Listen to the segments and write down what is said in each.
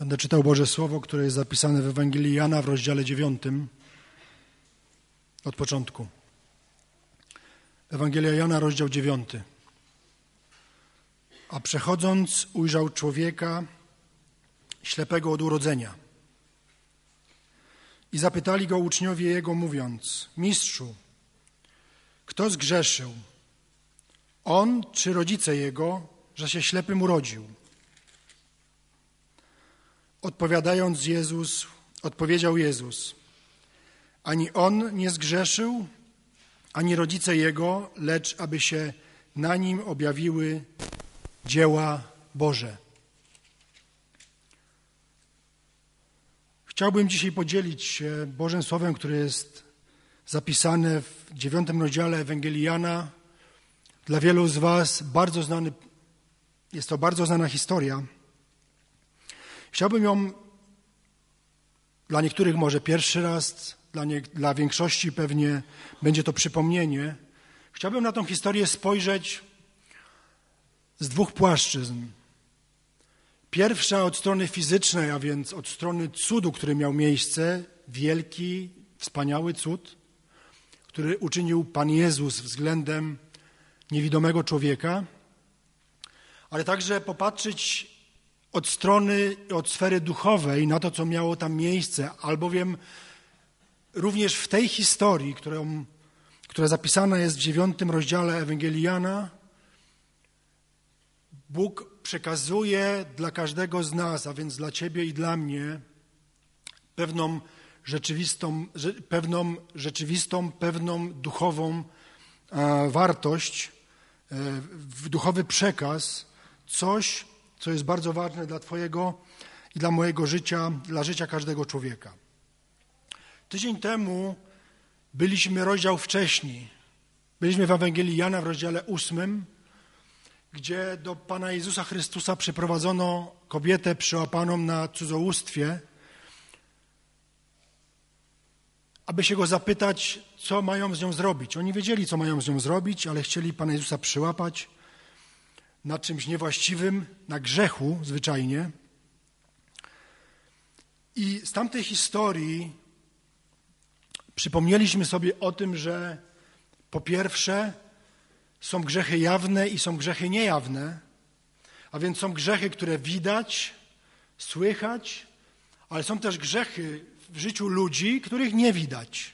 Będę czytał Boże Słowo, które jest zapisane w Ewangelii Jana w rozdziale 9. Od początku. Ewangelia Jana, rozdział 9. A przechodząc, ujrzał człowieka ślepego od urodzenia. I zapytali go uczniowie jego, mówiąc: Mistrzu, kto zgrzeszył? On czy rodzice jego, że się ślepym urodził? Odpowiedział Jezus: ani on nie zgrzeszył, ani rodzice jego, lecz aby się na nim objawiły dzieła Boże. Chciałbym dzisiaj podzielić się Bożym Słowem, które jest zapisane w 9 rozdziale Ewangelii Jana. Dla wielu z was jest to bardzo znana historia. Chciałbym ją, dla niektórych może pierwszy raz, dla większości pewnie będzie to przypomnienie. Chciałbym na tą historię spojrzeć z dwóch płaszczyzn. Pierwsza od strony fizycznej, a więc od strony cudu, który miał miejsce, wielki, wspaniały cud, który uczynił Pan Jezus względem niewidomego człowieka, ale także popatrzeć od sfery duchowej na to, co miało tam miejsce, albowiem również w tej historii, która zapisana jest w 9 rozdziale Ewangelii Jana, Bóg przekazuje dla każdego z nas, a więc dla ciebie i dla mnie, pewną duchową wartość, duchowy przekaz, coś, co jest bardzo ważne dla twojego i dla mojego życia, dla życia każdego człowieka. Tydzień temu byliśmy rozdział wcześniej. Byliśmy w Ewangelii Jana w rozdziale 8, gdzie do Pana Jezusa Chrystusa przyprowadzono kobietę przyłapaną na cudzołóstwie, aby się go zapytać, co mają z nią zrobić. Oni wiedzieli, co mają z nią zrobić, ale chcieli Pana Jezusa przyłapać na czymś niewłaściwym, na grzechu zwyczajnie. I z tamtej historii przypomnieliśmy sobie o tym, że po pierwsze są grzechy jawne i są grzechy niejawne, a więc są grzechy, które widać, słychać, ale są też grzechy w życiu ludzi, których nie widać.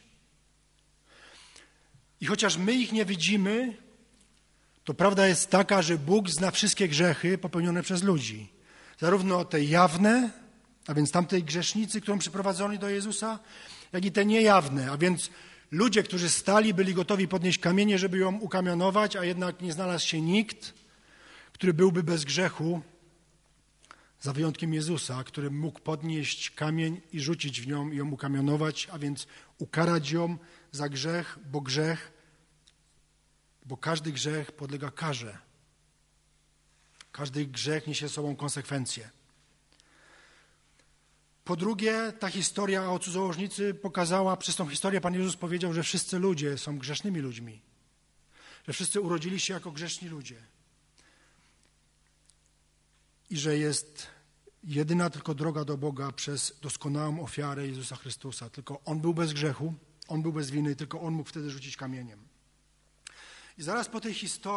I chociaż my ich nie widzimy, to prawda jest taka, że Bóg zna wszystkie grzechy popełnione przez ludzi. Zarówno te jawne, a więc tamtej grzesznicy, którą przyprowadzili do Jezusa, jak i te niejawne, a więc ludzie, którzy stali, byli gotowi podnieść kamienie, żeby ją ukamionować, a jednak nie znalazł się nikt, który byłby bez grzechu, za wyjątkiem Jezusa, który mógł podnieść kamień i rzucić w nią i ją ukamionować, a więc ukarać ją za grzech, bo każdy grzech podlega karze. Każdy grzech niesie ze sobą konsekwencje. Po drugie, ta historia o cudzołożnicy pokazała, przez tą historię Pan Jezus powiedział, że wszyscy ludzie są grzesznymi ludźmi. Że wszyscy urodzili się jako grzeszni ludzie. I że jest jedyna tylko droga do Boga przez doskonałą ofiarę Jezusa Chrystusa. Tylko On był bez grzechu, On był bez winy, tylko On mógł wtedy rzucić kamieniem. I zaraz po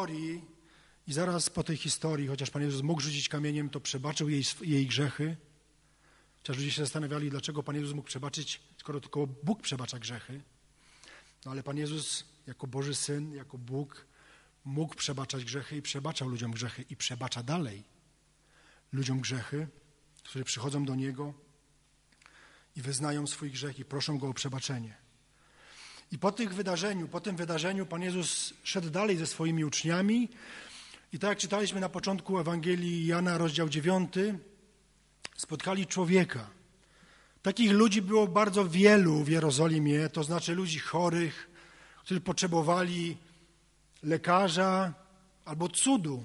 tej historii, chociaż Pan Jezus mógł rzucić kamieniem, to przebaczył jej grzechy. Chociaż ludzie się zastanawiali, dlaczego Pan Jezus mógł przebaczyć, skoro tylko Bóg przebacza grzechy. No ale Pan Jezus jako Boży Syn, jako Bóg mógł przebaczać grzechy i przebaczał ludziom grzechy i przebacza dalej ludziom grzechy, którzy przychodzą do Niego i wyznają swój grzech i proszą Go o przebaczenie. I po tym wydarzeniu Pan Jezus szedł dalej ze swoimi uczniami i tak jak czytaliśmy na początku Ewangelii Jana, rozdział 9, spotkali człowieka. Takich ludzi było bardzo wielu w Jerozolimie, to znaczy ludzi chorych, którzy potrzebowali lekarza albo cudu.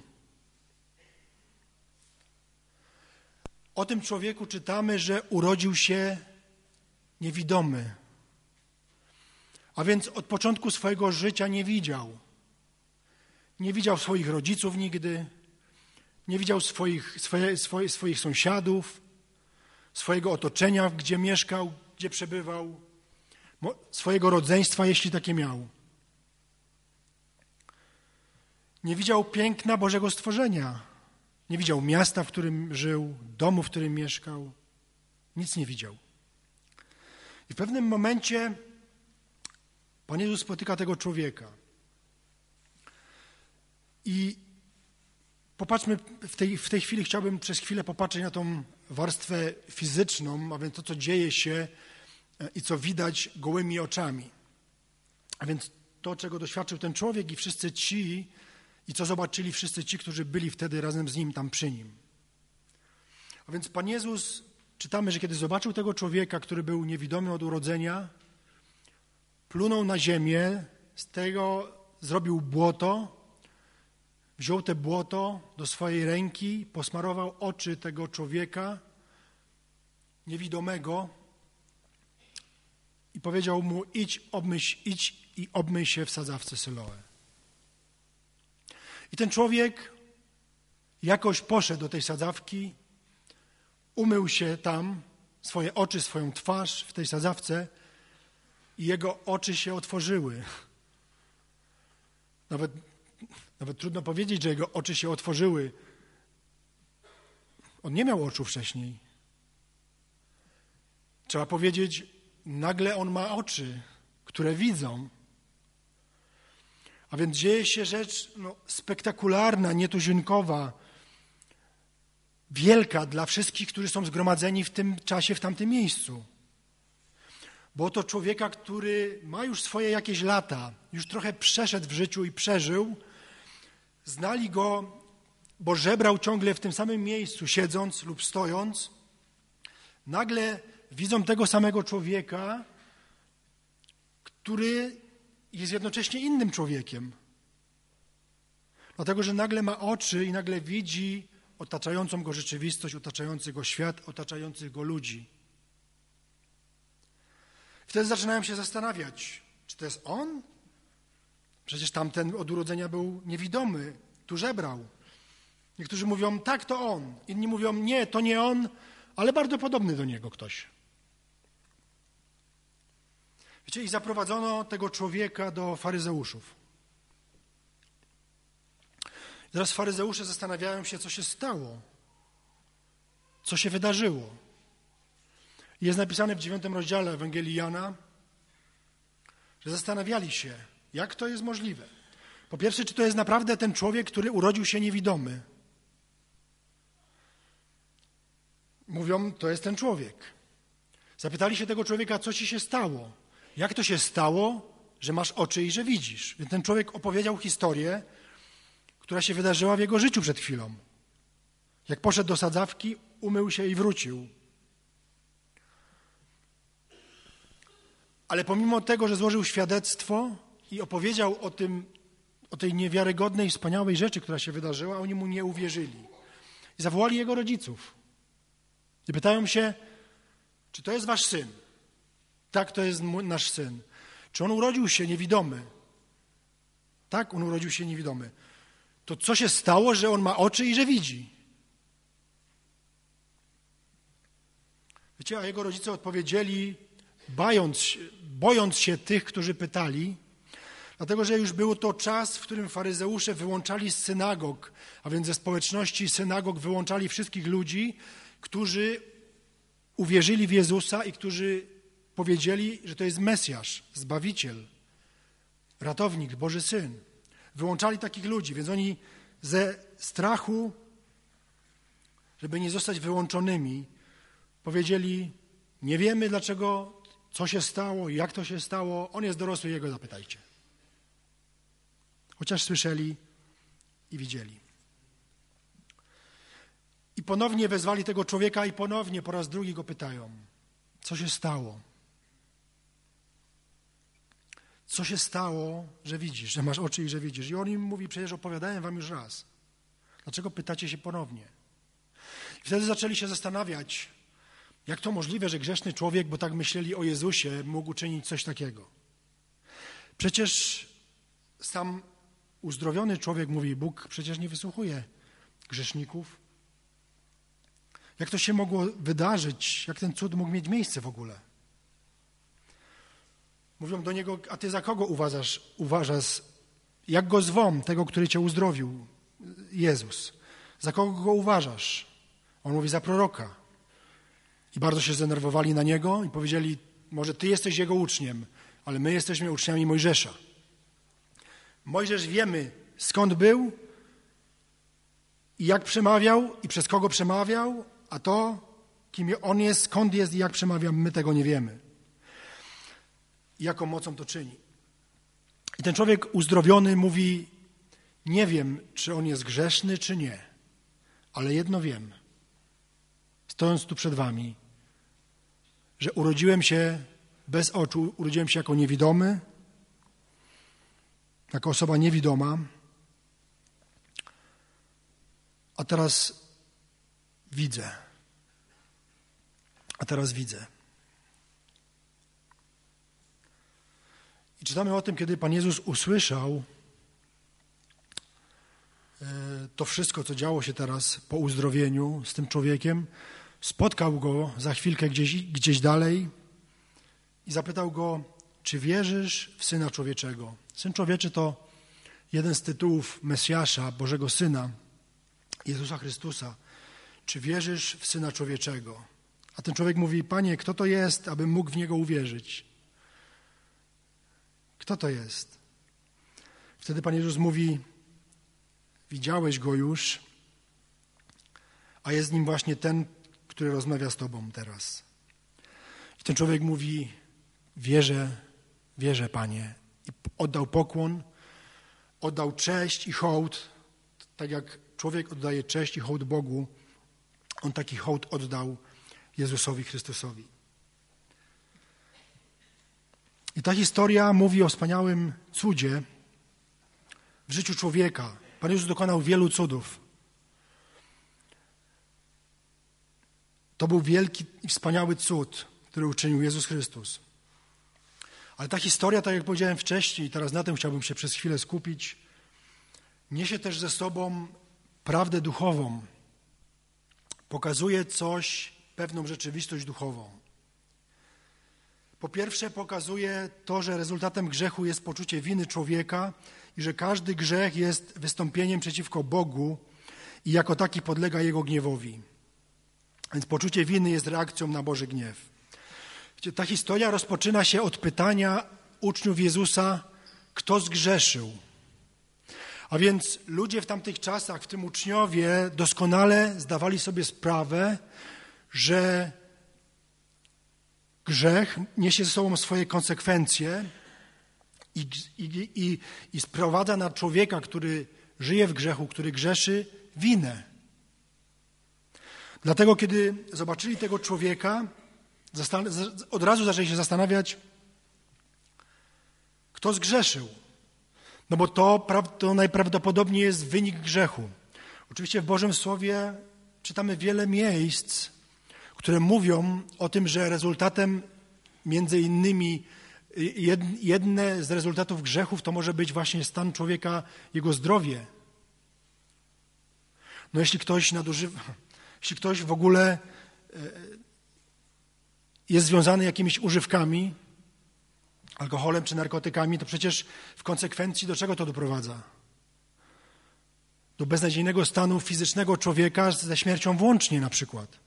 O tym człowieku czytamy, że urodził się niewidomy. A więc od początku swojego życia nie widział. Nie widział swoich rodziców nigdy, nie widział swoich sąsiadów, swojego otoczenia, gdzie mieszkał, gdzie przebywał, swojego rodzeństwa, jeśli takie miał. Nie widział piękna Bożego stworzenia. Nie widział miasta, w którym żył, domu, w którym mieszkał. Nic nie widział. I w pewnym momencie Pan Jezus spotyka tego człowieka. I popatrzmy, w tej chwili chciałbym przez chwilę popatrzeć na tą warstwę fizyczną, a więc to, co dzieje się i co widać gołymi oczami. A więc to, czego doświadczył ten człowiek i wszyscy ci, i co zobaczyli wszyscy ci, którzy byli wtedy razem z nim tam przy nim. A więc Pan Jezus, czytamy, że kiedy zobaczył tego człowieka, który był niewidomy od urodzenia, plunął na ziemię, z tego zrobił błoto, wziął te błoto do swojej ręki, posmarował oczy tego człowieka niewidomego i powiedział mu: idź i obmyj się w sadzawce Syloe. I ten człowiek jakoś poszedł do tej sadzawki, umył się tam, swoje oczy, swoją twarz w tej sadzawce i jego oczy się otworzyły. Nawet trudno powiedzieć, że jego oczy się otworzyły. On nie miał oczu wcześniej. Trzeba powiedzieć, nagle on ma oczy, które widzą. A więc dzieje się rzecz spektakularna, nietuzinkowa, wielka dla wszystkich, którzy są zgromadzeni w tym czasie, w tamtym miejscu. Bo to człowieka, który ma już swoje jakieś lata, już trochę przeszedł w życiu i przeżył, znali go, bo żebrał ciągle w tym samym miejscu, siedząc lub stojąc. Nagle widzą tego samego człowieka, który jest jednocześnie innym człowiekiem. Dlatego, że nagle ma oczy i nagle widzi otaczającą go rzeczywistość, otaczający go świat, otaczających go ludzi. Wtedy zaczynają się zastanawiać, czy to jest on? Przecież tamten od urodzenia był niewidomy, tu żebrał. Niektórzy mówią, tak, to on. Inni mówią, nie, to nie on, ale bardzo podobny do niego ktoś. Wiecie, i zaprowadzono tego człowieka do faryzeuszów. I teraz faryzeusze zastanawiają się, co się stało, co się wydarzyło. Jest napisane w 9 rozdziale Ewangelii Jana, że zastanawiali się, jak to jest możliwe. Po pierwsze, czy to jest naprawdę ten człowiek, który urodził się niewidomy. Mówią, to jest ten człowiek. Zapytali się tego człowieka, co ci się stało? Jak to się stało, że masz oczy i że widzisz? Więc ten człowiek opowiedział historię, która się wydarzyła w jego życiu przed chwilą. Jak poszedł do sadzawki, umył się i wrócił. Ale pomimo tego, że złożył świadectwo i opowiedział o tej niewiarygodnej, wspaniałej rzeczy, która się wydarzyła, oni mu nie uwierzyli. I zawołali jego rodziców. I pytają się, czy to jest wasz syn? Tak, to jest nasz syn. Czy on urodził się niewidomy? Tak, on urodził się niewidomy. To co się stało, że on ma oczy i że widzi? Wiecie, a jego rodzice odpowiedzieli, bojąc się tych, którzy pytali, dlatego, że już był to czas, w którym faryzeusze wyłączali z synagog, a więc ze społeczności synagog wyłączali wszystkich ludzi, którzy uwierzyli w Jezusa i którzy powiedzieli, że to jest Mesjasz, Zbawiciel, ratownik, Boży Syn. Wyłączali takich ludzi, więc oni ze strachu, żeby nie zostać wyłączonymi, powiedzieli, nie wiemy dlaczego, co się stało, jak to się stało, on jest dorosły, jego zapytajcie. Chociaż słyszeli i widzieli. I ponownie wezwali tego człowieka i ponownie po raz drugi go pytają, co się stało? Co się stało, że widzisz, że masz oczy i że widzisz? I on im mówi, przecież opowiadałem wam już raz. Dlaczego pytacie się ponownie? I wtedy zaczęli się zastanawiać, jak to możliwe, że grzeszny człowiek, bo tak myśleli o Jezusie, mógł czynić coś takiego. Przecież sam uzdrowiony człowiek, mówi Bóg, przecież nie wysłuchuje grzeszników. Jak to się mogło wydarzyć? Jak ten cud mógł mieć miejsce w ogóle? Mówią do niego, a ty za kogo uważasz? Jak go zwą, tego, który cię uzdrowił? Jezus. Za kogo go uważasz? On mówi, za proroka. I bardzo się zdenerwowali na niego i powiedzieli, może ty jesteś jego uczniem, ale my jesteśmy uczniami Mojżesza. Mojżesz wiemy, skąd był i jak przemawiał i przez kogo przemawiał, a to, kim on jest, skąd jest i jak przemawia, my tego nie wiemy. I jaką mocą to czyni. I ten człowiek uzdrowiony mówi, nie wiem, czy on jest grzeszny, czy nie, ale jedno wiem, stojąc tu przed wami, że urodziłem się bez oczu, urodziłem się jako niewidomy, jako osoba niewidoma, a teraz widzę. I czytamy o tym, kiedy Pan Jezus usłyszał to wszystko, co działo się teraz po uzdrowieniu z tym człowiekiem, spotkał go za chwilkę gdzieś dalej i zapytał go, czy wierzysz w Syna Człowieczego? Syn Człowieczy to jeden z tytułów Mesjasza, Bożego Syna, Jezusa Chrystusa. Czy wierzysz w Syna Człowieczego? A ten człowiek mówi, Panie, kto to jest, abym mógł w Niego uwierzyć? Kto to jest? Wtedy Pan Jezus mówi, widziałeś Go już, a jest nim właśnie ten, który rozmawia z Tobą teraz. I ten człowiek mówi, wierzę, Panie. I oddał pokłon, oddał cześć i hołd, tak jak człowiek oddaje cześć i hołd Bogu, on taki hołd oddał Jezusowi Chrystusowi. I ta historia mówi o wspaniałym cudzie w życiu człowieka. Pan Jezus dokonał wielu cudów. To był wielki i wspaniały cud, który uczynił Jezus Chrystus. Ale ta historia, tak jak powiedziałem wcześniej, teraz na tym chciałbym się przez chwilę skupić, niesie też ze sobą prawdę duchową. Pokazuje coś, pewną rzeczywistość duchową. Po pierwsze pokazuje to, że rezultatem grzechu jest poczucie winy człowieka i że każdy grzech jest wystąpieniem przeciwko Bogu i jako taki podlega Jego gniewowi. Więc poczucie winy jest reakcją na Boży gniew. Ta historia rozpoczyna się od pytania uczniów Jezusa, kto zgrzeszył. A więc ludzie w tamtych czasach, w tym uczniowie, doskonale zdawali sobie sprawę, że grzech niesie ze sobą swoje konsekwencje i sprowadza na człowieka, który żyje w grzechu, który grzeszy, winę. Dlatego, kiedy zobaczyli tego człowieka, od razu zaczęli się zastanawiać, kto zgrzeszył. No bo to najprawdopodobniej jest wynik grzechu. Oczywiście w Bożym Słowie czytamy wiele miejsc, które mówią o tym, że rezultatem między innymi jedne z rezultatów grzechów to może być właśnie stan człowieka, jego zdrowie. No jeśli ktoś w ogóle jest związany jakimiś używkami, alkoholem czy narkotykami, to przecież w konsekwencji do czego to doprowadza? Do beznadziejnego stanu fizycznego człowieka ze śmiercią włącznie na przykład.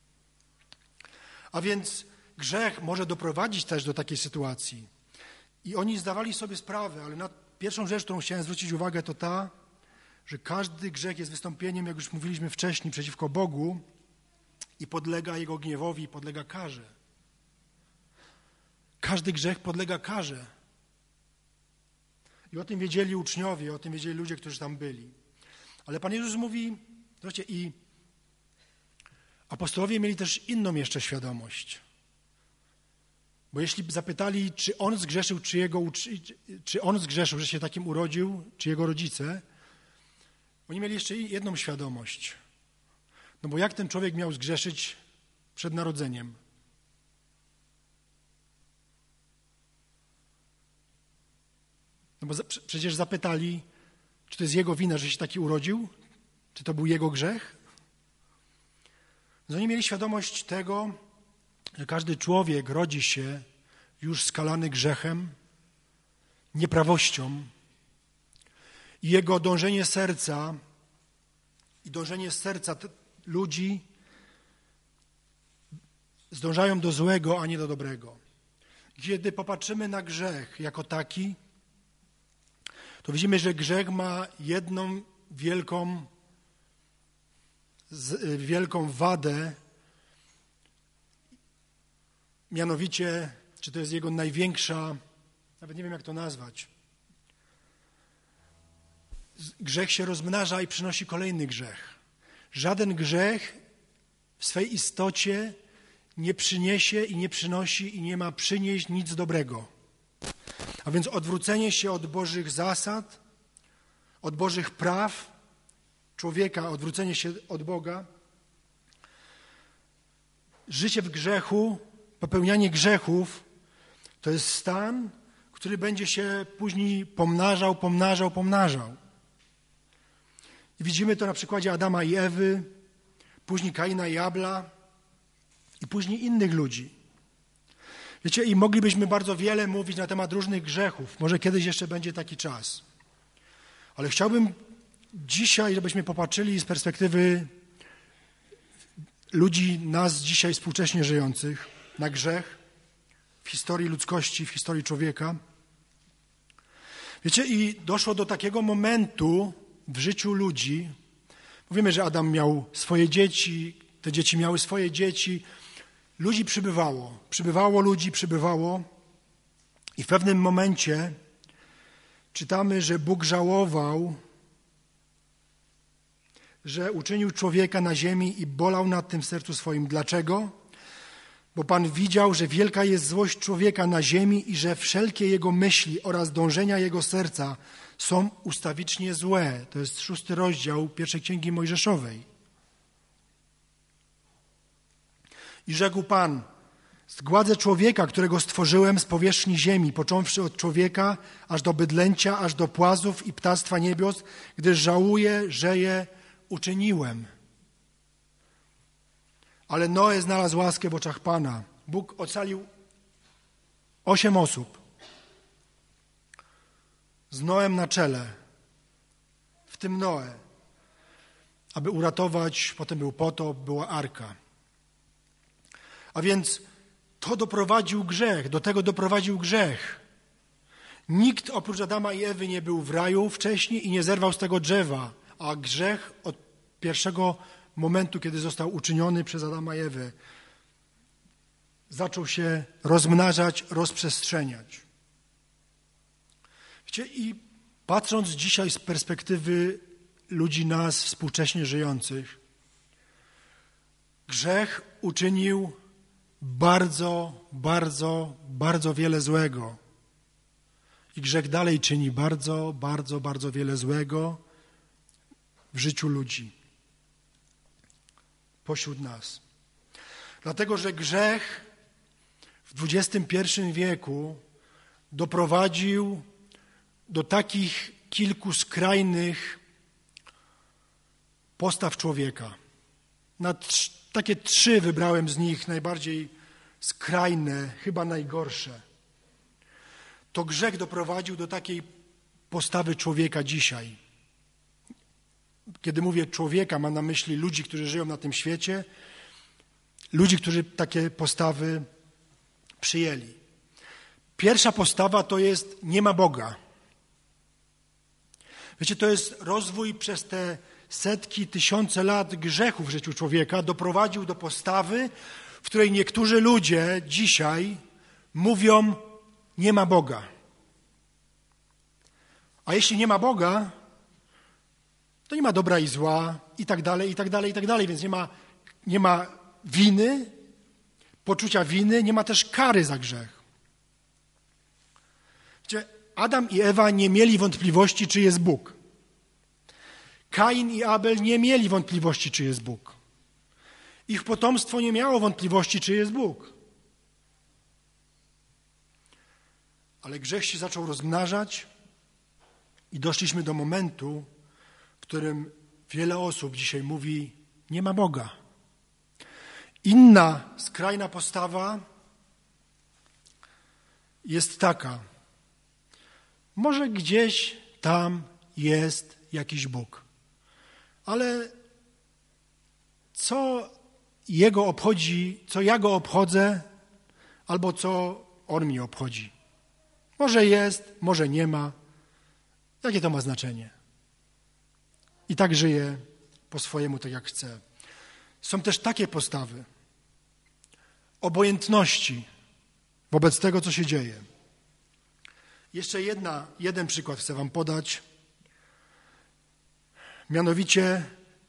A więc grzech może doprowadzić też do takiej sytuacji. I oni zdawali sobie sprawę, ale pierwszą rzecz, którą chciałem zwrócić uwagę, to ta, że każdy grzech jest wystąpieniem, jak już mówiliśmy wcześniej, przeciwko Bogu i podlega Jego gniewowi, podlega karze. Każdy grzech podlega karze. I o tym wiedzieli uczniowie, o tym wiedzieli ludzie, którzy tam byli. Ale Pan Jezus mówi, zobaczcie, i apostołowie mieli też inną jeszcze świadomość. Bo jeśli zapytali, czy on zgrzeszył, czy on zgrzeszył, że się takim urodził, czy jego rodzice, oni mieli jeszcze jedną świadomość. No bo jak ten człowiek miał zgrzeszyć przed narodzeniem? No bo przecież zapytali, czy to jest jego wina, że się taki urodził? Czy to był jego grzech? Oni mieli świadomość tego, że każdy człowiek rodzi się już skalany grzechem, nieprawością i jego dążenie serca ludzi zdążają do złego, a nie do dobrego. Kiedy popatrzymy na grzech jako taki, to widzimy, że grzech ma jedną wielką wadę, mianowicie, czy to jest jego największa, nawet nie wiem jak to nazwać. Grzech się rozmnaża i przynosi kolejny grzech. Żaden grzech w swej istocie nie przyniesie i nie przynosi i nie ma przynieść nic dobrego. A więc odwrócenie się od Bożych zasad, od Bożych praw człowieka, odwrócenie się od Boga, życie w grzechu, popełnianie grzechów, to jest stan, który będzie się później pomnażał. I widzimy to na przykładzie Adama i Ewy, później Kaina i Abla i później innych ludzi. Wiecie, i moglibyśmy bardzo wiele mówić na temat różnych grzechów. Może kiedyś jeszcze będzie taki czas. Ale chciałbym dzisiaj, żebyśmy popatrzyli z perspektywy ludzi, nas dzisiaj współcześnie żyjących, na grzech w historii ludzkości, w historii człowieka. Wiecie, i doszło do takiego momentu w życiu ludzi. Mówimy, że Adam miał swoje dzieci, te dzieci miały swoje dzieci. Ludzi przybywało i w pewnym momencie czytamy, że Bóg żałował, że uczynił człowieka na ziemi i bolał nad tym w sercu swoim. Dlaczego? Bo Pan widział, że wielka jest złość człowieka na ziemi i że wszelkie jego myśli oraz dążenia jego serca są ustawicznie złe. To jest 6 rozdział 1 Księgi Mojżeszowej. I rzekł Pan: zgładzę człowieka, którego stworzyłem z powierzchni ziemi, począwszy od człowieka, aż do bydlęcia, aż do płazów i ptactwa niebios, gdyż żałuję, że je uczyniłem. Ale Noe znalazł łaskę w oczach Pana. Bóg ocalił 8 osób z Noem na czele, w tym Noe, aby uratować, potem był potop, była arka. A więc do tego doprowadził grzech. Nikt oprócz Adama i Ewy nie był w raju wcześniej i nie zerwał z tego drzewa, a grzech od pierwszego momentu, kiedy został uczyniony przez Adama i Ewę, zaczął się rozmnażać, rozprzestrzeniać. Wiecie, i patrząc dzisiaj z perspektywy ludzi nas współcześnie żyjących, grzech uczynił bardzo wiele złego. I grzech dalej czyni bardzo wiele złego w życiu ludzi, pośród nas. Dlatego, że grzech w XXI wieku doprowadził do takich kilku skrajnych postaw człowieka. Takie 3 wybrałem z nich najbardziej skrajne, chyba najgorsze. To grzech doprowadził do takiej postawy człowieka dzisiaj. Kiedy mówię człowieka, mam na myśli ludzi, którzy żyją na tym świecie, ludzi, którzy takie postawy przyjęli. Pierwsza postawa to jest: nie ma Boga. Wiecie, to jest rozwój przez te setki, tysiące lat grzechu w życiu człowieka doprowadził do postawy, w której niektórzy ludzie dzisiaj mówią: nie ma Boga. A jeśli nie ma Boga, to nie ma dobra i zła i tak dalej, więc nie ma winy, poczucia winy, nie ma też kary za grzech. Wiecie, Adam i Ewa nie mieli wątpliwości, czy jest Bóg. Kain i Abel nie mieli wątpliwości, czy jest Bóg. Ich potomstwo nie miało wątpliwości, czy jest Bóg. Ale grzech się zaczął rozmnażać i doszliśmy do momentu, w którym wiele osób dzisiaj mówi: nie ma Boga. Inna skrajna postawa jest taka. Może gdzieś tam jest jakiś Bóg, ale co Jego obchodzi, co ja Go obchodzę, albo co On mnie obchodzi. Może jest, może nie ma. Jakie to ma znaczenie? I tak żyję po swojemu, tak jak chcę. Są też takie postawy obojętności wobec tego, co się dzieje. Jeszcze jeden przykład chcę wam podać. Mianowicie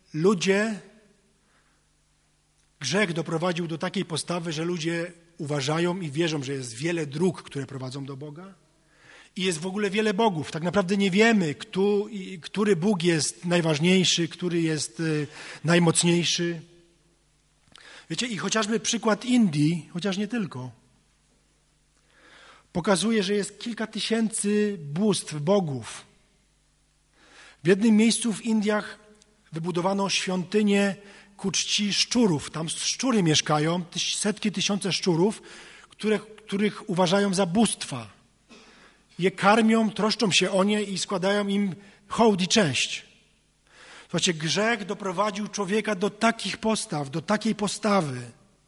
grzech doprowadził do takiej postawy, że ludzie uważają i wierzą, że jest wiele dróg, które prowadzą do Boga i jest w ogóle wiele bogów. Tak naprawdę nie wiemy, który Bóg jest najważniejszy, który jest najmocniejszy. Wiecie, i chociażby przykład Indii, chociaż nie tylko, pokazuje, że jest kilka tysięcy bóstw, bogów. W jednym miejscu w Indiach wybudowano świątynię ku czci szczurów. Tam szczury mieszkają, setki, tysiące szczurów, których uważają za bóstwa. Je karmią, troszczą się o nie i składają im hołd i cześć. Słuchajcie, grzech doprowadził człowieka do takich postaw, do takiej postawy.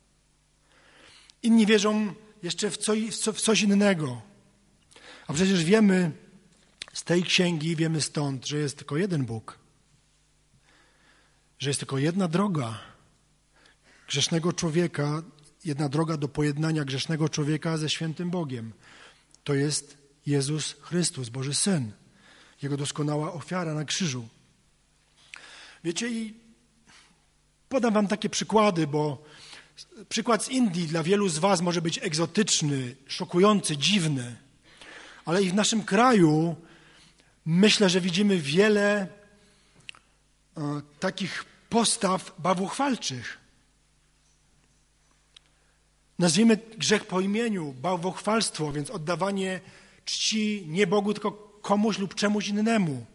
Inni wierzą jeszcze w coś innego. A przecież wiemy z tej księgi, wiemy stąd, że jest tylko jeden Bóg. Że jest tylko jedna droga grzesznego człowieka, jedna droga do pojednania grzesznego człowieka ze świętym Bogiem. To jest Jezus Chrystus, Boży Syn. Jego doskonała ofiara na krzyżu. Wiecie, i podam wam takie przykłady, bo przykład z Indii dla wielu z was może być egzotyczny, szokujący, dziwny, ale i w naszym kraju myślę, że widzimy wiele takich postaw bałwochwalczych. Nazwijmy grzech po imieniu, bałwochwalstwo, więc oddawanie czci nie Bogu, tylko komuś lub czemuś innemu.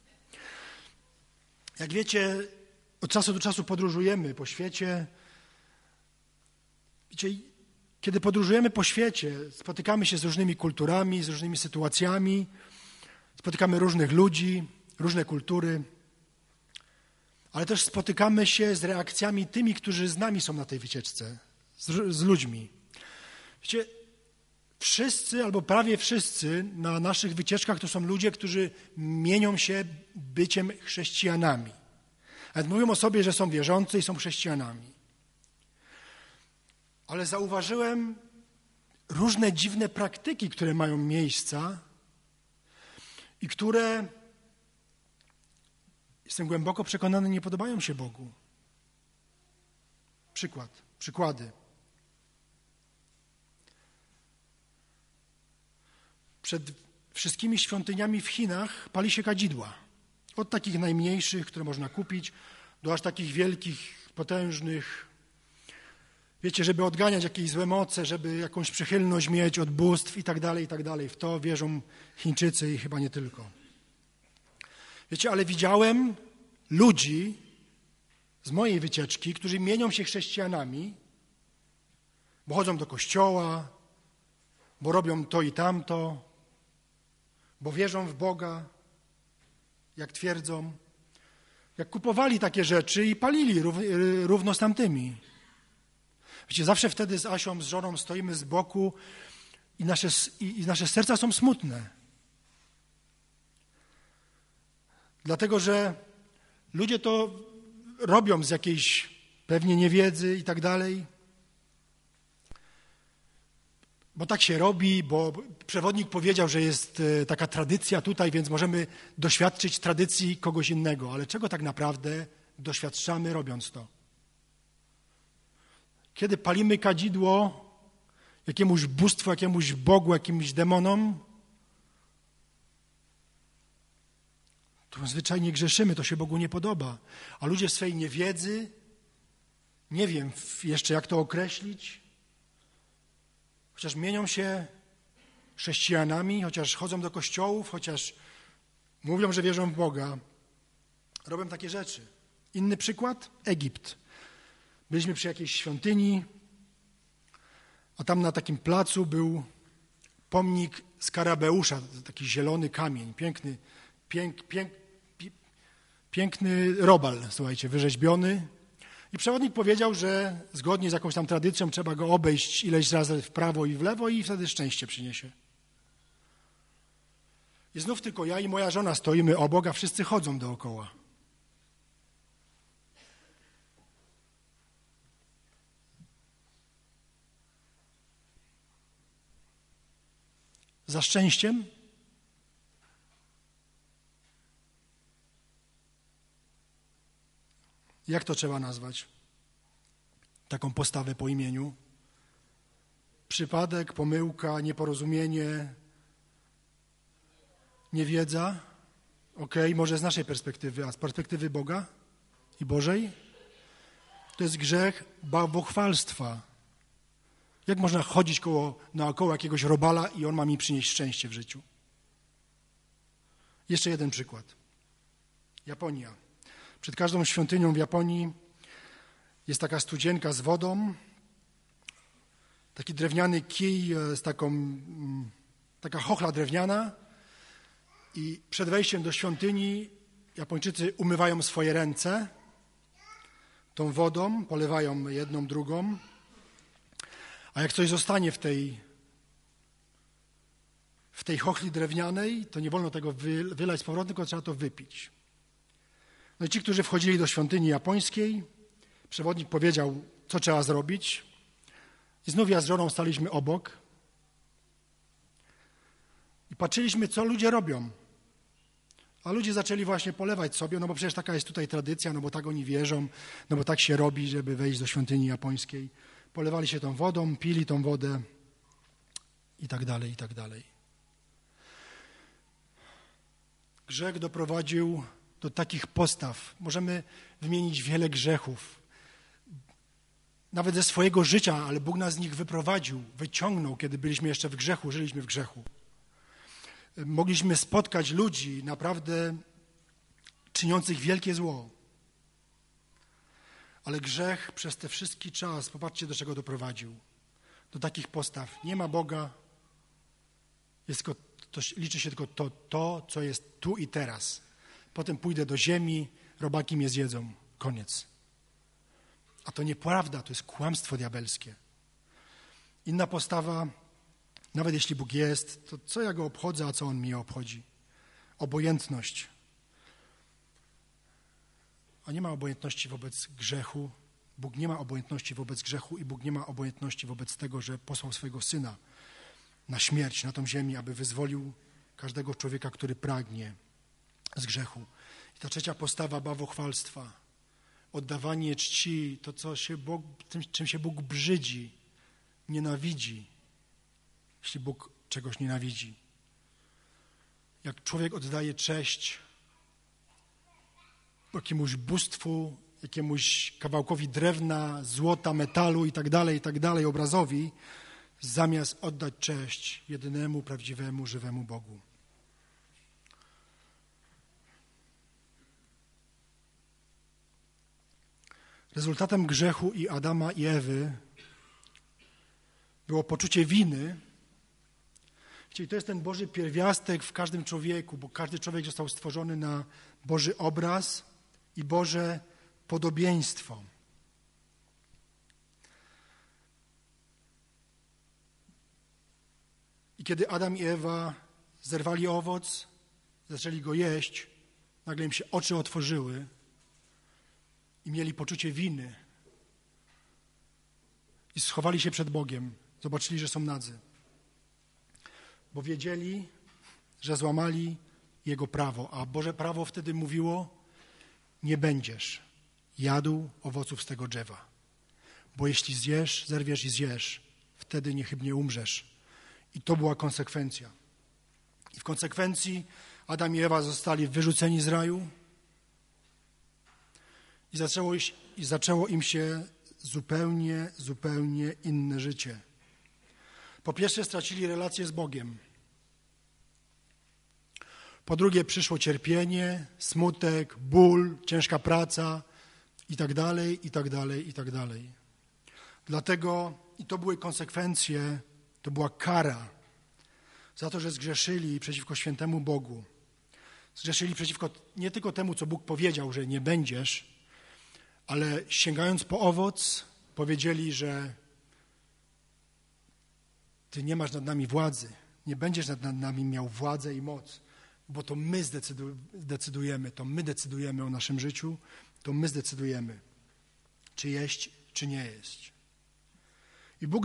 Jak wiecie, od czasu do czasu podróżujemy po świecie. Wiecie, kiedy podróżujemy po świecie, spotykamy się z różnymi kulturami, z różnymi sytuacjami, spotykamy różnych ludzi, różne kultury, ale też spotykamy się z reakcjami tymi, którzy z nami są na tej wycieczce, z ludźmi. Wiecie, wszyscy albo prawie wszyscy na naszych wycieczkach to są ludzie, którzy mienią się byciem chrześcijanami. Nawet mówią o sobie, że są wierzący i są chrześcijanami. Ale zauważyłem różne dziwne praktyki, które mają miejsca i które, jestem głęboko przekonany, nie podobają się Bogu. Przykłady. Przed wszystkimi świątyniami w Chinach pali się kadzidła. Od takich najmniejszych, które można kupić, do aż takich wielkich, potężnych. Wiecie, żeby odganiać jakieś złe moce, żeby jakąś przychylność mieć od bóstw i tak dalej, i tak dalej. W to wierzą Chińczycy i chyba nie tylko. Wiecie, ale widziałem ludzi z mojej wycieczki, którzy mienią się chrześcijanami, bo chodzą do kościoła, bo robią to i tamto, bo wierzą w Boga, jak twierdzą. Jak kupowali takie rzeczy i palili równo z tamtymi. Wiecie, zawsze wtedy z Asią, z żoną stoimy z boku i nasze serca są smutne. Dlatego, że ludzie to robią z jakiejś pewnie niewiedzy i tak dalej. Bo tak się robi, bo przewodnik powiedział, że jest taka tradycja tutaj, więc możemy doświadczyć tradycji kogoś innego. Ale czego tak naprawdę doświadczamy, robiąc to? Kiedy palimy kadzidło jakiemuś bóstwu, jakiemuś Bogu, jakimś demonom, to zwyczajnie grzeszymy, to się Bogu nie podoba. A ludzie w swej niewiedzy, nie wiem jeszcze jak to określić, chociaż mienią się chrześcijanami, chociaż chodzą do kościołów, chociaż mówią, że wierzą w Boga, robią takie rzeczy. Inny przykład? Egipt. Byliśmy przy jakiejś świątyni, a tam na takim placu był pomnik Skarabeusza, taki zielony kamień, piękny robal, słuchajcie, wyrzeźbiony. I przewodnik powiedział, że zgodnie z jakąś tam tradycją trzeba go obejść ileś razy w prawo i w lewo i wtedy szczęście przyniesie. I znów tylko ja i moja żona stoimy obok, a wszyscy chodzą dookoła. Za szczęściem? Jak to trzeba nazwać? Taką postawę po imieniu? Przypadek, pomyłka, nieporozumienie, niewiedza? Okej, może z naszej perspektywy, a z perspektywy Boga i Bożej? To jest grzech bałwochwalstwa. Jak można chodzić naokoło jakiegoś robala i on ma mi przynieść szczęście w życiu? Jeszcze jeden przykład. Japonia. Przed każdą świątynią w Japonii jest taka studzienka z wodą, taki drewniany kij z taka chochla drewniana i przed wejściem do świątyni Japończycy umywają swoje ręce tą wodą, polewają jedną, drugą, a jak coś zostanie w tej chochli drewnianej, to nie wolno tego wylać z powrotem, tylko trzeba to wypić. No i ci, którzy wchodzili do świątyni japońskiej, przewodnik powiedział, co trzeba zrobić. I znów ja z żoną staliśmy obok i patrzyliśmy, co ludzie robią. A ludzie zaczęli właśnie polewać sobie, no bo przecież taka jest tutaj tradycja, no bo tak oni wierzą, no bo tak się robi, żeby wejść do świątyni japońskiej. Polewali się tą wodą, pili tą wodę i tak dalej, i tak dalej. Grzech doprowadził do takich postaw. Możemy wymienić wiele grzechów. Nawet ze swojego życia, ale Bóg nas z nich wyprowadził, wyciągnął, kiedy byliśmy jeszcze w grzechu, żyliśmy w grzechu. Mogliśmy spotkać ludzi naprawdę czyniących wielkie zło. Ale grzech przez ten wszystki czas, popatrzcie, do czego doprowadził. Do takich postaw. Nie ma Boga, liczy się tylko to, co jest tu i teraz. Potem pójdę do ziemi, robaki mnie zjedzą. Koniec. A to nieprawda, to jest kłamstwo diabelskie. Inna postawa, nawet jeśli Bóg jest, to co ja go obchodzę, a co on mnie obchodzi? Obojętność. A nie ma obojętności wobec grzechu. Bóg nie ma obojętności wobec grzechu i Bóg nie ma obojętności wobec tego, że posłał swojego Syna na śmierć, na tą ziemię, aby wyzwolił każdego człowieka, który pragnie z grzechu. I ta trzecia postawa bałwochwalstwa. Oddawanie czci, to czym się Bóg brzydzi, nienawidzi, jeśli Bóg czegoś nienawidzi. Jak człowiek oddaje cześć jakiemuś bóstwu, jakiemuś kawałkowi drewna, złota, metalu i tak dalej, obrazowi, zamiast oddać cześć jedynemu, prawdziwemu, żywemu Bogu. Rezultatem grzechu i Adama i Ewy było poczucie winy. Czyli to jest ten Boży pierwiastek w każdym człowieku, bo każdy człowiek został stworzony na Boży obraz i Boże podobieństwo. I kiedy Adam i Ewa zerwali owoc, zaczęli go jeść, nagle im się oczy otworzyły i mieli poczucie winy. I schowali się przed Bogiem. Zobaczyli, że są nadzy. Bo wiedzieli, że złamali Jego prawo. A Boże prawo wtedy mówiło, nie będziesz jadł owoców z tego drzewa. Bo jeśli zerwiesz i zjesz, wtedy niechybnie umrzesz. I to była konsekwencja. I w konsekwencji Adam i Ewa zostali wyrzuceni z raju i zaczęło im się zupełnie inne życie. Po pierwsze stracili relację z Bogiem. Po drugie przyszło cierpienie, smutek, ból, ciężka praca i tak dalej, i tak dalej, i tak dalej. Dlatego, i to były konsekwencje, to była kara za to, że zgrzeszyli przeciwko świętemu Bogu. Zgrzeszyli przeciwko nie tylko temu, co Bóg powiedział, że nie będziesz, ale sięgając po owoc, powiedzieli, że Ty nie masz nad nami władzy, nie będziesz nad nami miał władzę i moc, bo to my zdecydujemy, to my decydujemy o naszym życiu, to my zdecydujemy, czy jeść, czy nie jeść. I Bóg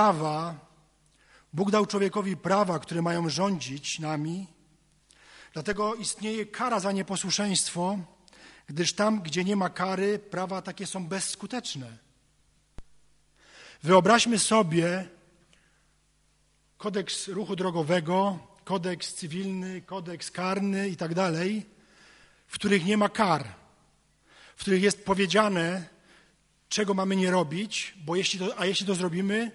dał człowiekowi prawa, które mają rządzić nami, dlatego istnieje kara za nieposłuszeństwo, gdyż tam, gdzie nie ma kary, prawa takie są bezskuteczne. Wyobraźmy sobie kodeks ruchu drogowego, kodeks cywilny, kodeks karny i tak dalej, w których nie ma kar, w których jest powiedziane, czego mamy nie robić, bo jeśli to zrobimy,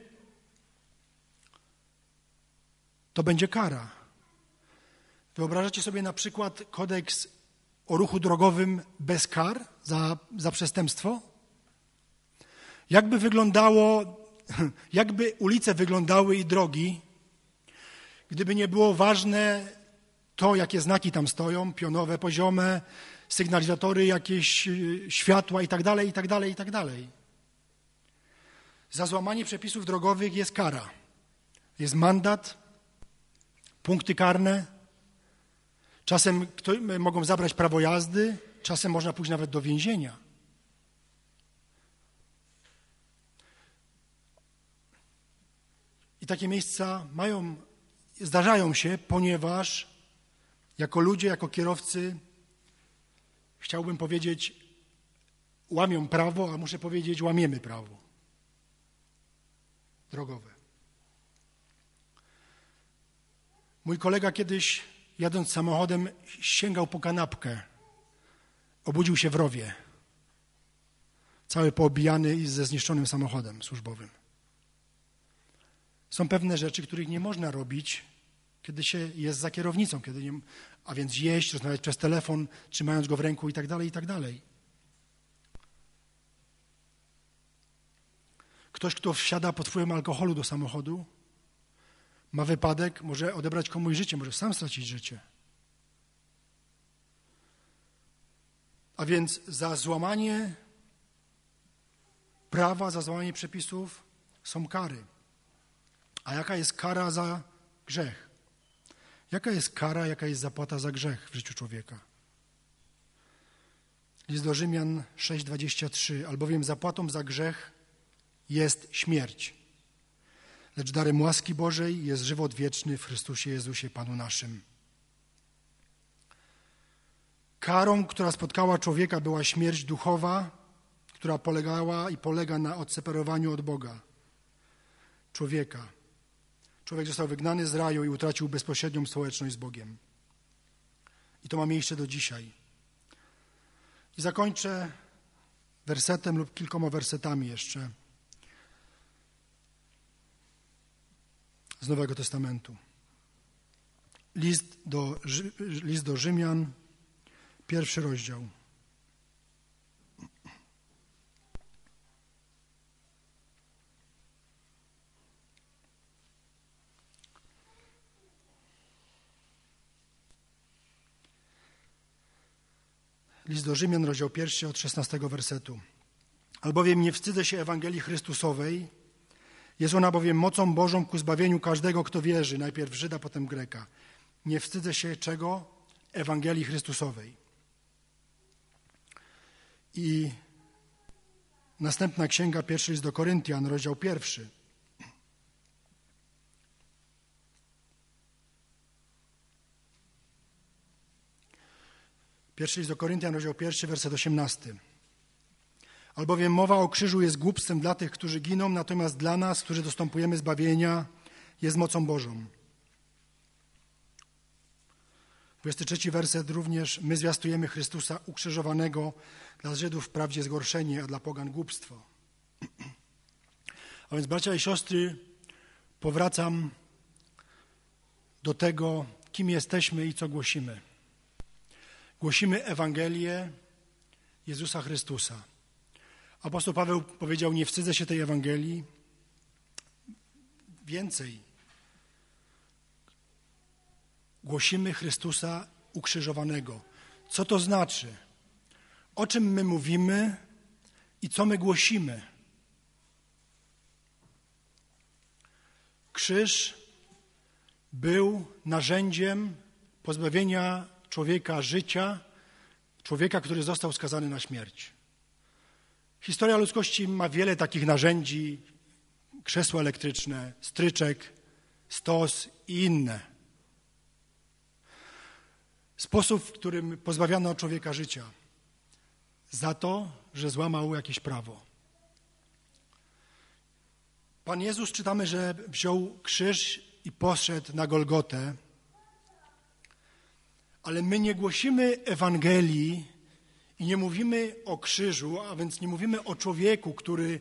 to będzie kara. Wyobrażacie sobie na przykład kodeks o ruchu drogowym bez kar za przestępstwo? Jakby ulice wyglądały i drogi, gdyby nie było ważne to, jakie znaki tam stoją, pionowe, poziome, sygnalizatory, jakieś światła i tak dalej, i tak dalej, i tak dalej. Za złamanie przepisów drogowych jest kara. Jest mandat, punkty karne. Czasem mogą zabrać prawo jazdy, czasem można pójść nawet do więzienia. I takie miejsca zdarzają się, ponieważ jako ludzie, jako kierowcy, chciałbym powiedzieć, łamią prawo, a muszę powiedzieć, łamiemy prawo drogowe. Mój kolega kiedyś, jadąc samochodem, sięgał po kanapkę. Obudził się w rowie. Cały poobijany i ze zniszczonym samochodem służbowym. Są pewne rzeczy, których nie można robić, kiedy się jest za kierownicą, a więc jeść, rozmawiać przez telefon, trzymając go w ręku i tak dalej, i tak dalej. Ktoś, kto wsiada pod wpływem alkoholu do samochodu, ma wypadek, może odebrać komuś życie, może sam stracić życie. A więc za złamanie prawa, za złamanie przepisów są kary. A jaka jest kara za grzech? Jaka jest kara, jaka jest zapłata za grzech w życiu człowieka? List do Rzymian 6:23. Albowiem zapłatą za grzech jest śmierć, lecz darem łaski Bożej jest żywot wieczny w Chrystusie Jezusie, Panu naszym. Karą, która spotkała człowieka, była śmierć duchowa, która polegała i polega na odseparowaniu od Boga człowieka. Człowiek został wygnany z raju i utracił bezpośrednią społeczność z Bogiem. I to ma miejsce do dzisiaj. I zakończę wersetem lub kilkoma wersetami jeszcze z Nowego Testamentu. List do Rzymian, 1 rozdział. List do Rzymian, rozdział 1, od 16 wersetu. Albowiem nie wstydzę się Ewangelii Chrystusowej, jest ona bowiem mocą Bożą ku zbawieniu każdego, kto wierzy, najpierw Żyda, potem Greka. Nie wstydzę się czego? Ewangelii Chrystusowej. I następna księga, 1 list do Koryntian, rozdział 1. Pierwszy list do Koryntian, rozdział 1, werset 18. Albowiem mowa o krzyżu jest głupstwem dla tych, którzy giną, natomiast dla nas, którzy dostępujemy zbawienia, jest mocą Bożą. 23 werset również. My zwiastujemy Chrystusa ukrzyżowanego, dla Żydów wprawdzie zgorszenie, a dla pogan głupstwo. A więc, bracia i siostry, powracam do tego, kim jesteśmy i co głosimy. Głosimy Ewangelię Jezusa Chrystusa. Apostoł Paweł powiedział, nie wstydzę się tej Ewangelii. Więcej. Głosimy Chrystusa ukrzyżowanego. Co to znaczy? O czym my mówimy i co my głosimy? Krzyż był narzędziem pozbawienia człowieka życia, człowieka, który został skazany na śmierć. Historia ludzkości ma wiele takich narzędzi, krzesło elektryczne, stryczek, stos i inne. Sposób, w którym pozbawiano człowieka życia za to, że złamał jakieś prawo. Pan Jezus, czytamy, że wziął krzyż i poszedł na Golgotę, ale my nie głosimy Ewangelii i nie mówimy o krzyżu, a więc nie mówimy o człowieku, który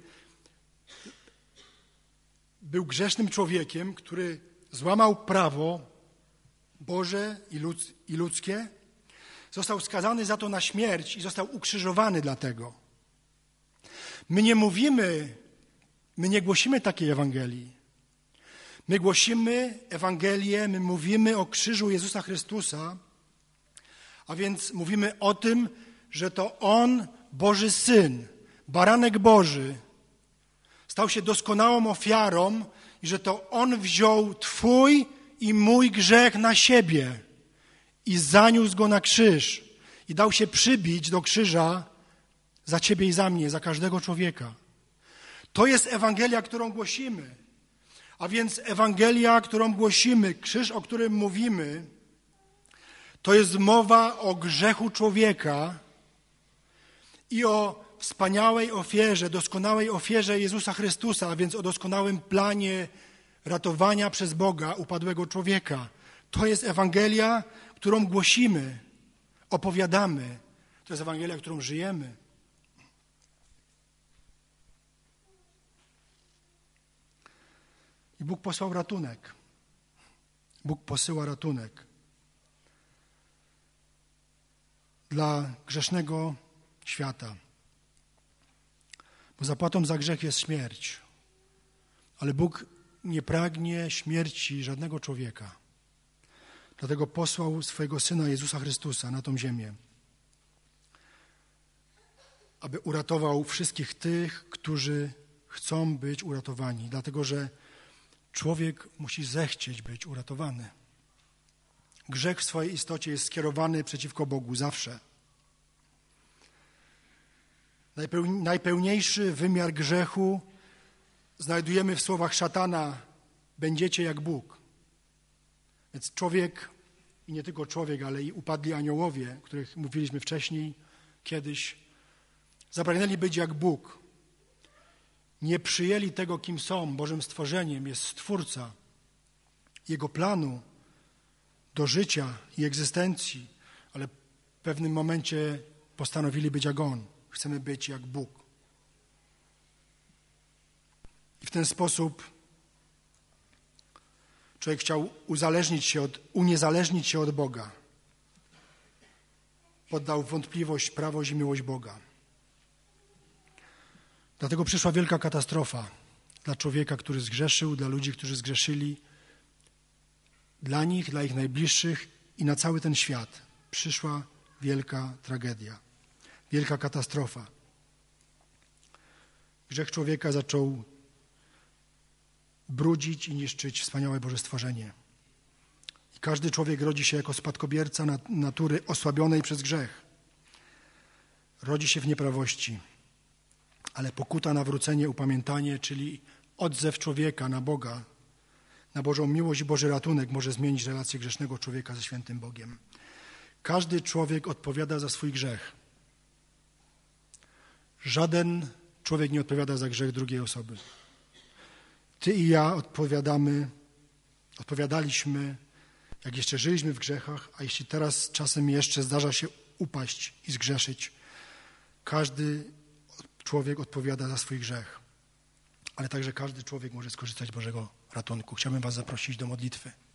był grzesznym człowiekiem, który złamał prawo Boże i ludzkie, został skazany za to na śmierć i został ukrzyżowany dlatego. My nie głosimy takiej Ewangelii. My głosimy Ewangelię, my mówimy o krzyżu Jezusa Chrystusa, a więc mówimy o tym, że to On, Boży Syn, Baranek Boży, stał się doskonałą ofiarą i że to On wziął Twój i mój grzech na siebie i zaniósł go na krzyż i dał się przybić do krzyża za Ciebie i za mnie, za każdego człowieka. To jest Ewangelia, którą głosimy. A więc Ewangelia, którą głosimy, krzyż, o którym mówimy, to jest mowa o grzechu człowieka i o wspaniałej ofierze, doskonałej ofierze Jezusa Chrystusa, a więc o doskonałym planie ratowania przez Boga upadłego człowieka. To jest Ewangelia, którą głosimy, opowiadamy. To jest Ewangelia, którą żyjemy. I Bóg posłał ratunek. Bóg posyła ratunek dla grzesznego świata. Bo zapłatą za grzech jest śmierć. Ale Bóg nie pragnie śmierci żadnego człowieka. Dlatego posłał swojego Syna Jezusa Chrystusa na tą ziemię, aby uratował wszystkich tych, którzy chcą być uratowani. Dlatego, że człowiek musi zechcieć być uratowany. Grzech w swojej istocie jest skierowany przeciwko Bogu zawsze. Najpełniejszy wymiar grzechu znajdujemy w słowach szatana: będziecie jak Bóg. Więc człowiek, i nie tylko człowiek, ale i upadli aniołowie, o których mówiliśmy wcześniej, kiedyś, zapragnęli być jak Bóg. Nie przyjęli tego, kim są. Bożym stworzeniem jest Stwórca, Jego planu do życia i egzystencji, ale w pewnym momencie postanowili być jak On. Chcemy być jak Bóg. I w ten sposób człowiek chciał uniezależnić się od Boga. Poddał w wątpliwość prawość i miłość Boga. Dlatego przyszła wielka katastrofa dla człowieka, który zgrzeszył, dla ludzi, którzy zgrzeszyli, dla nich, dla ich najbliższych i na cały ten świat. Przyszła wielka tragedia, wielka katastrofa. Grzech człowieka zaczął brudzić i niszczyć wspaniałe Boże stworzenie. I każdy człowiek rodzi się jako spadkobierca natury osłabionej przez grzech. Rodzi się w nieprawości. Ale pokuta, nawrócenie, upamiętanie, czyli odzew człowieka na Boga, na Bożą miłość i Boży ratunek może zmienić relację grzesznego człowieka ze świętym Bogiem. Każdy człowiek odpowiada za swój grzech. Żaden człowiek nie odpowiada za grzech drugiej osoby. Ty i ja odpowiadaliśmy, jak jeszcze żyliśmy w grzechach, a jeśli teraz czasem jeszcze zdarza się upaść i zgrzeszyć, każdy człowiek odpowiada za swój grzech. Ale także każdy człowiek może skorzystać z Bożego ratunku. Chciałbym was zaprosić do modlitwy.